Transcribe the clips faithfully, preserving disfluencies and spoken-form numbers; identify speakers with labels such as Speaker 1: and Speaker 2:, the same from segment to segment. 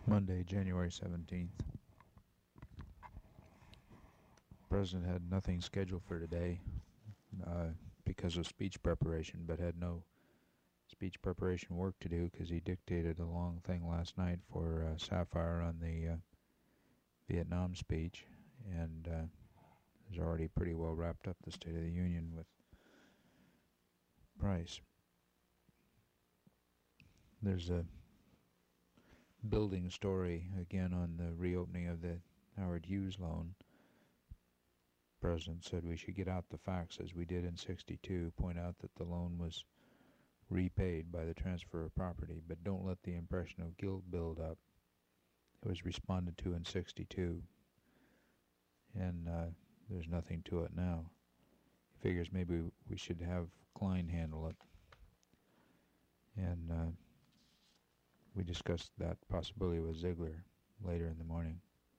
Speaker 1: Monday, January seventeenth. The President had nothing scheduled for today uh, because of speech preparation, but had no speech preparation work to do because he dictated a long thing last night for uh, Sapphire on the uh, Vietnam speech, and uh, has already pretty well wrapped up the State of the Union with Price. There's a building story again on the reopening of the Howard Hughes loan. The President said we should get out the facts as we did in sixty-two, point out that the loan was repaid by the transfer of property, but don't let the impression of guilt build up. It was responded to in sixty-two, and uh, there's nothing to it now. He figures maybe we should have Klein handle it. And uh, we discussed that possibility with Ziegler later in the morning.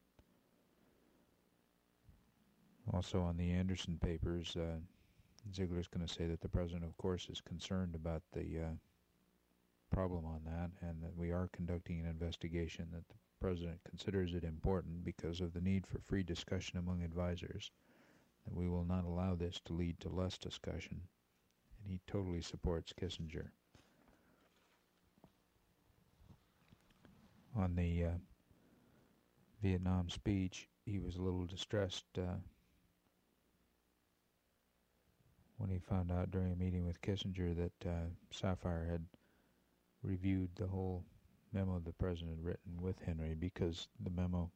Speaker 1: Also on the Anderson papers, uh, Ziegler's going to say that the President, of course, is concerned about the uh, problem on that, and that we are conducting an investigation, that the President considers it important because of the need for free discussion among advisors, that we will not allow this to lead to less discussion, and he totally supports Kissinger. On the uh, Vietnam speech, he was a little distressed uh, when he found out during a meeting with Kissinger that uh, Sapphire had reviewed the whole memo the President had written with Henry, because the memo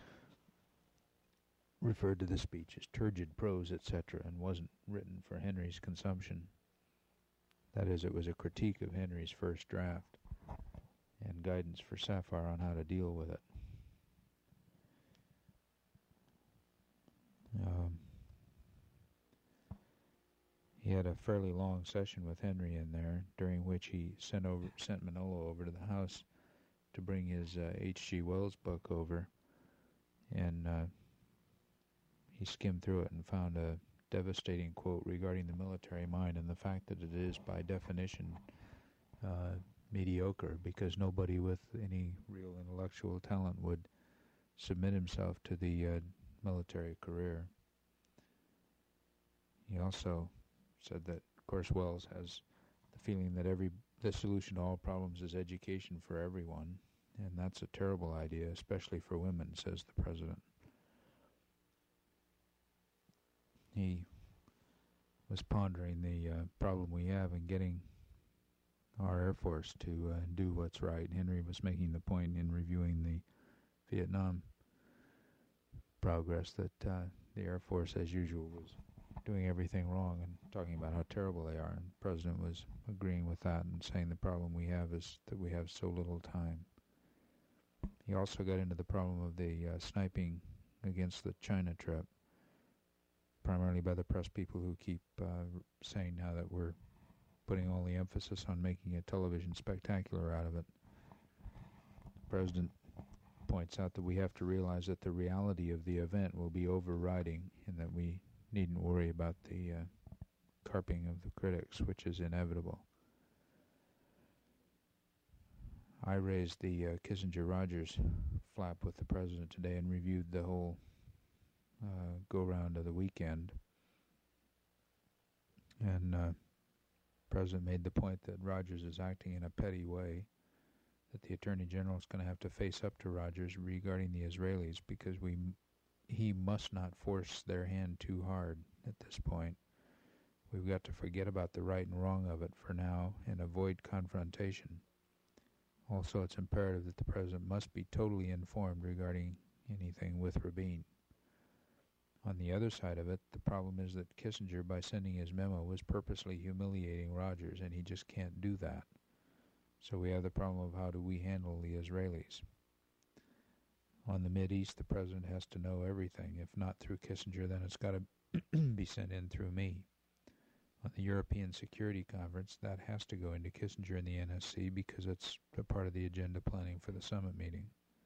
Speaker 1: referred to the speech as turgid prose, et cetera, and wasn't written for Henry's consumption. That is, it was a critique of Henry's first draft and guidance for Sapphire on how to deal with it. Um, he had a fairly long session with Henry in there, during which he sent over sent Manolo over to the house to bring his uh, H G Wells book over, and uh, he skimmed through it and found a devastating quote regarding the military mind and the fact that it is, by definition, uh, mediocre, because nobody with any real intellectual talent would submit himself to the uh, military career. He also said that, of course, Wells has the feeling that every the solution to all problems is education for everyone, and that's a terrible idea, especially for women, says the President. He was pondering the uh, problem we have in getting our Air Force to uh, do what's right. Henry was making the point in reviewing the Vietnam progress that uh, the Air Force, as usual, was doing everything wrong and talking about how terrible they are. And the President was agreeing with that and saying the problem we have is that we have so little time. He also got into the problem of the uh, sniping against the China trip, primarily by the press people who keep uh, saying now that we're putting all the emphasis on making a television spectacular out of it. The President points out that we have to realize that the reality of the event will be overriding, and that we needn't worry about the uh, carping of the critics, which is inevitable. I raised the uh, Kissinger-Rogers flap with the President today and reviewed the whole uh, go-round of the weekend. And uh, the President made the point that Rogers is acting in a petty way, that the Attorney General is going to have to face up to Rogers regarding the Israelis, because we he must not force their hand too hard at this point. We've got to forget about the right and wrong of it for now and avoid confrontation. Also, it's imperative that the President must be totally informed regarding anything with Rabin. On the other side of it, the problem is that Kissinger, by sending his memo, was purposely humiliating Rogers, and he just can't do that. So we have the problem of how do we handle the Israelis. On the Mideast, the President has to know everything. If not through Kissinger, then it's got to be sent in through me. On the European Security Conference, that has to go into Kissinger and the N S C because it's a part of the agenda planning for the summit meeting.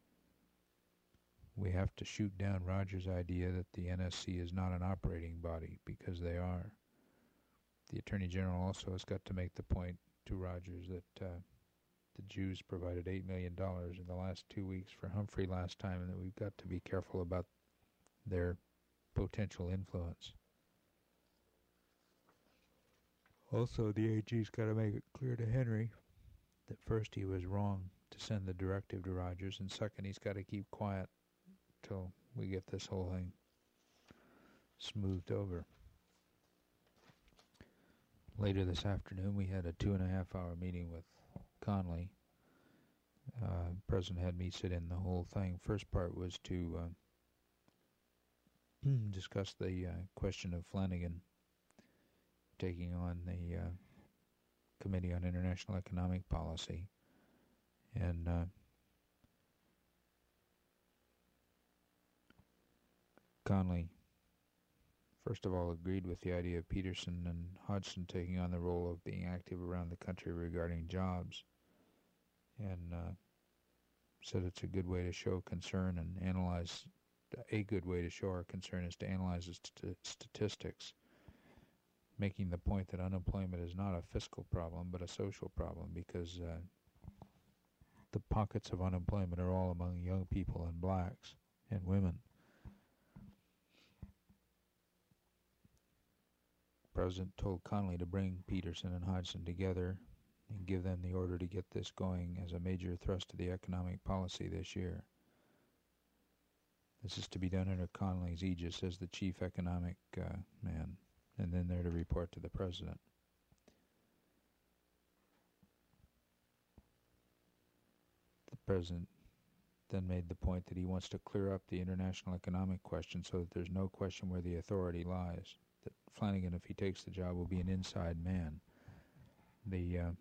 Speaker 1: We have to shoot down Rogers' idea that the N S C is not an operating body, because they are. The Attorney General also has got to make the point to Rogers that uh, the Jews provided eight million dollars in the last two weeks for Humphrey last time, and that we've got to be careful about their potential influence. Also, the A G's got to make it clear to Henry that first he was wrong to send the directive to Rogers, and second he's got to keep quiet till we get this whole thing smoothed over. Later this afternoon, we had a two and a half hour meeting with Connally. Uh, the President had me sit in the whole thing. First part was to uh, discuss the uh, question of Flanagan taking on the uh, Committee on International Economic Policy. And uh, Connally, first of all, agreed with the idea of Peterson and Hodgson taking on the role of being active around the country regarding jobs, and uh, said it's a good way to show concern and analyze. A good way to show our concern is to analyze the st- statistics, making the point that unemployment is not a fiscal problem but a social problem, because uh, the pockets of unemployment are all among young people and blacks and women. The President told Connally to bring Peterson and Hodgson together and give them the order to get this going as a major thrust of the economic policy this year. This is to be done under Connally's aegis as the chief economic uh, man, and then they're to report to the President. The President then made the point that he wants to clear up the international economic question so that there's no question where the authority lies. That Flanagan, if he takes the job, will be an inside man. The uh,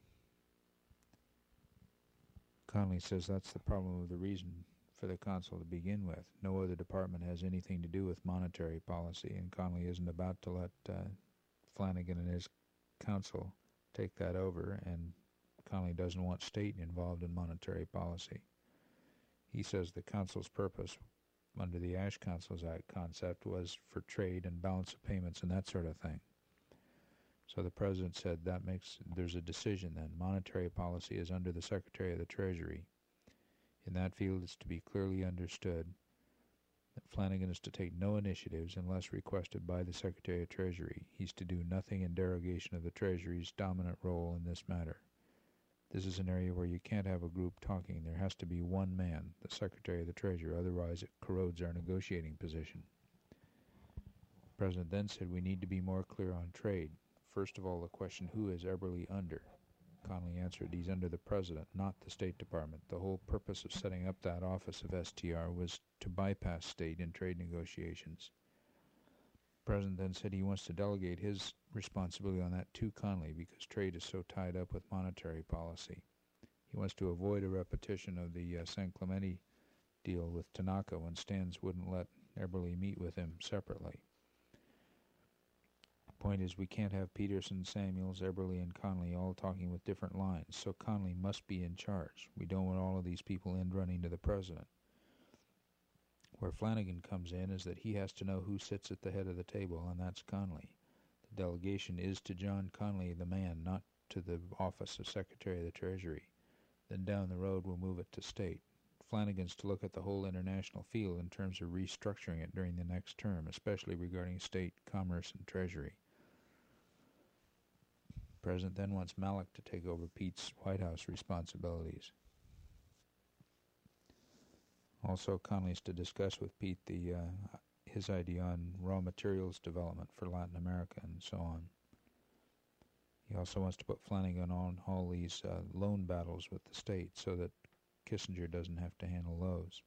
Speaker 1: Connally says that's the problem of the reason for the Council to begin with. No other department has anything to do with monetary policy, and Connally isn't about to let uh, Flanagan and his council take that over, and Connally doesn't want state involved in monetary policy. He says the Council's purpose under the Ash Councils Act concept was for trade and balance of payments and that sort of thing. So the President said that makes, there's a decision then. Monetary policy is under the Secretary of the Treasury. In that field, it's to be clearly understood that Flanagan is to take no initiatives unless requested by the Secretary of Treasury. He's to do nothing in derogation of the Treasury's dominant role in this matter. This is an area where you can't have a group talking. There has to be one man, the Secretary of the Treasury, otherwise it corrodes our negotiating position. The President then said we need to be more clear on trade. First of all, the question, who is Eberly under? Connally answered, he's under the President, not the State Department. The whole purpose of setting up that office of S T R was to bypass state in trade negotiations. The President then said he wants to delegate his responsibility on that to Connally because trade is so tied up with monetary policy. He wants to avoid a repetition of the uh, San Clemente deal with Tanaka when Stans wouldn't let Eberly meet with him separately. The point is we can't have Peterson, Samuels, Eberly, and Connally all talking with different lines, so Connally must be in charge. We don't want all of these people end running to the President. Where Flanagan comes in is that he has to know who sits at the head of the table, and that's Connally. The delegation is to John Connally, the man, not to the office of Secretary of the Treasury. Then down the road we'll move it to state. Flanagan's to look at the whole international field in terms of restructuring it during the next term, especially regarding state, commerce, and treasury. The President then wants Malek to take over Pete's White House responsibilities. Also, Connally's to discuss with Pete the uh, his idea on raw materials development for Latin America and so on. He also wants to put Flanagan on all these uh, loan battles with the state so that Kissinger doesn't have to handle those.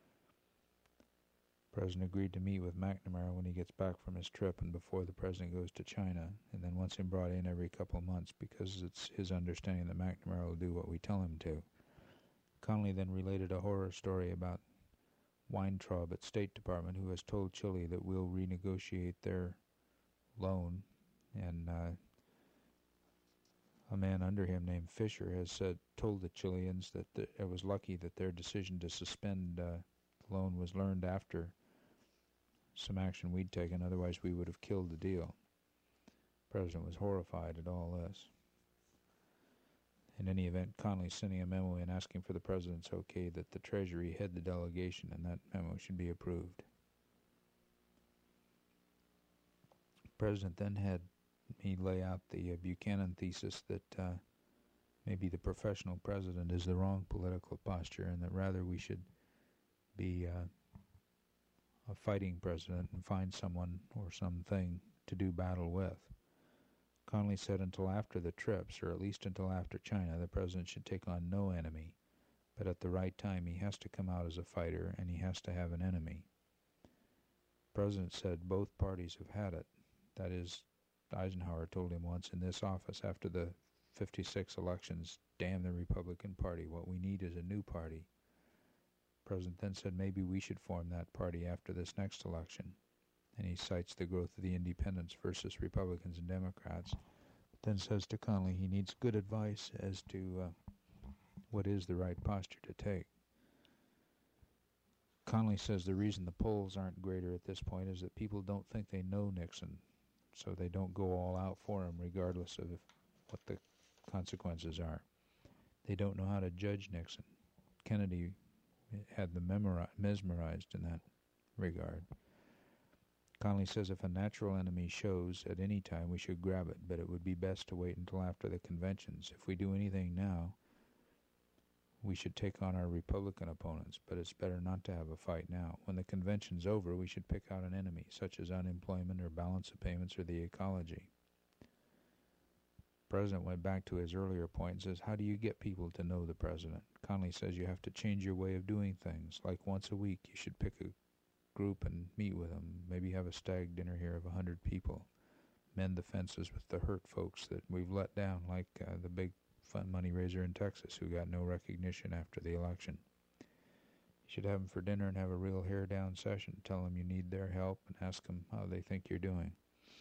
Speaker 1: The President agreed to meet with McNamara when he gets back from his trip and before the President goes to China, and then wants him brought in every couple of months because it's his understanding that McNamara will do what we tell him to. Connally then related a horror story about Weintraub at State Department, who has told Chile that we'll renegotiate their loan, and uh, a man under him named Fisher has said, told the Chileans that the, it was lucky that their decision to suspend uh, the loan was learned after some action we'd taken, otherwise we would have killed the deal. The President was horrified at all this. In any event, Connolly's sending a memo in asking for the President's okay that the Treasury head the delegation, and that memo should be approved. The President then had me lay out the uh, Buchanan thesis that uh, maybe the professional president is the wrong political posture, and that rather we should be uh, a fighting president and find someone or something to do battle with. Connolly said until after the trips, or at least until after China, the president should take on no enemy, but at the right time he has to come out as a fighter and he has to have an enemy. The president said both parties have had it. That is, Eisenhower told him once in this office after the fifty-six elections, damn the Republican Party, what we need is a new party. The president then said maybe we should form that party after this next election. And he cites the growth of the independents versus Republicans and Democrats, but then says to Connolly he needs good advice as to uh, what is the right posture to take. Connolly says the reason the polls aren't greater at this point is that people don't think they know Nixon, so they don't go all out for him regardless of what the consequences are. They don't know how to judge Nixon. Kennedy had them memori- mesmerized in that regard. Connolly says if a natural enemy shows at any time, we should grab it, but it would be best to wait until after the conventions. If we do anything now, we should take on our Republican opponents, but it's better not to have a fight now. When the convention's over, we should pick out an enemy, such as unemployment or balance of payments or the ecology. The president went back to his earlier point and says, how do you get people to know the president? Connolly says you have to change your way of doing things. Like once a week, you should pick a group and meet with them, maybe have a stag dinner here of a hundred people, mend the fences with the hurt folks that we've let down, like uh, the big fund money raiser in Texas who got no recognition after the election. You should have them for dinner and have a real hair down session, tell them you need their help and ask them how they think you're doing.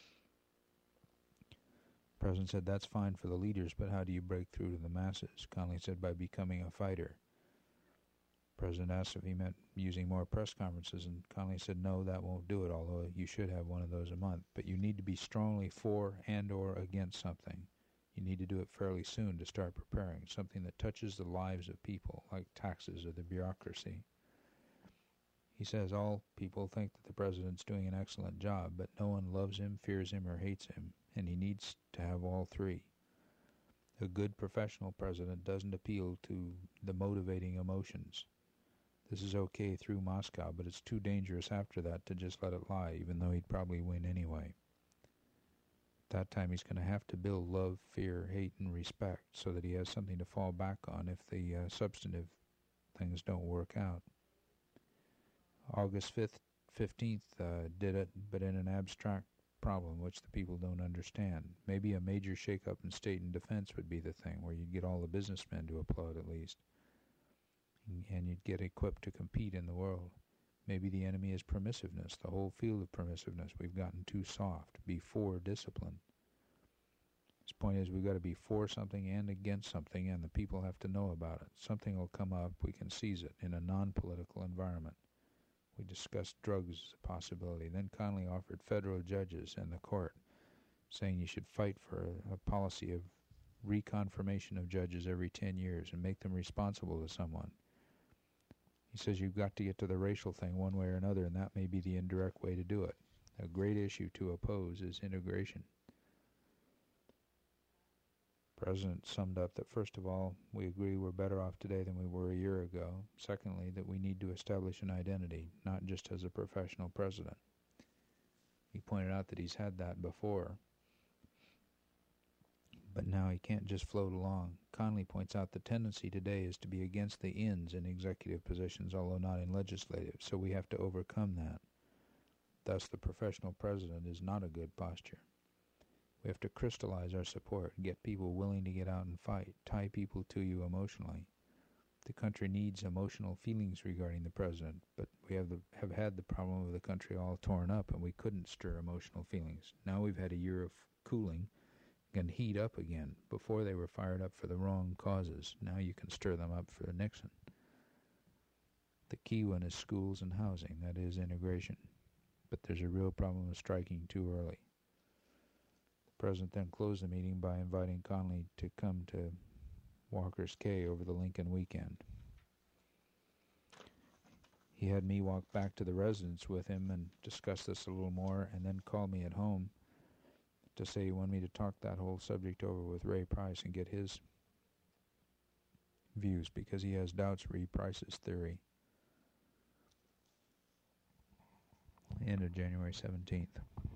Speaker 1: The president said that's fine for the leaders, but how do you break through to the masses? Connolly said by becoming a fighter. The president asked if he meant using more press conferences, and Connolly said, no, that won't do it, although you should have one of those a month. But you need to be strongly for and or against something. You need to do it fairly soon to start preparing, something that touches the lives of people, like taxes or the bureaucracy. He says all people think that the president's doing an excellent job, but no one loves him, fears him, or hates him, and he needs to have all three. A good professional president doesn't appeal to the motivating emotions. This is okay through Moscow, but it's too dangerous after that to just let it lie, even though he'd probably win anyway. At that time, he's going to have to build love, fear, hate, and respect so that he has something to fall back on if the uh, substantive things don't work out. August fifth, fifteenth uh, did it, but in an abstract problem which the people don't understand. Maybe a major shakeup in state and defense would be the thing, where you'd get all the businessmen to applaud at least, and you'd get equipped to compete in the world. Maybe the enemy is permissiveness, the whole field of permissiveness. We've gotten too soft. Be for discipline. His point is we've got to be for something and against something, and the people have to know about it. Something will come up, we can seize it in a non-political environment. We discussed drugs as a possibility. Then Connolly offered federal judges and the court, saying you should fight for a, a policy of reconfirmation of judges every ten years and make them responsible to someone. He says you've got to get to the racial thing one way or another, and that may be the indirect way to do it. A great issue to oppose is integration. The president summed up that, first of all, we agree we're better off today than we were a year ago. Secondly, that we need to establish an identity, not just as a professional president. He pointed out that he's had that before, but now he can't just float along. Connolly points out the tendency today is to be against the ins in executive positions, although not in legislative, so we have to overcome that. Thus, the professional president is not a good posture. We have to crystallize our support, get people willing to get out and fight, tie people to you emotionally. The country needs emotional feelings regarding the president, but we have, the, have had the problem of the country all torn up, and we couldn't stir emotional feelings. Now we've had a year of cooling and heat up again. Before they were fired up for the wrong causes. Now you can stir them up for Nixon. The key one is schools and housing, that is integration. But there's a real problem with striking too early. The president then closed the meeting by inviting Connolly to come to Walker's Cay over the Lincoln weekend. He had me walk back to the residence with him and discuss this a little more, and then call me at home to say he wanted me to talk that whole subject over with Ray Price and get his views, because he has doubts Ray Price's theory. End of January seventeenth.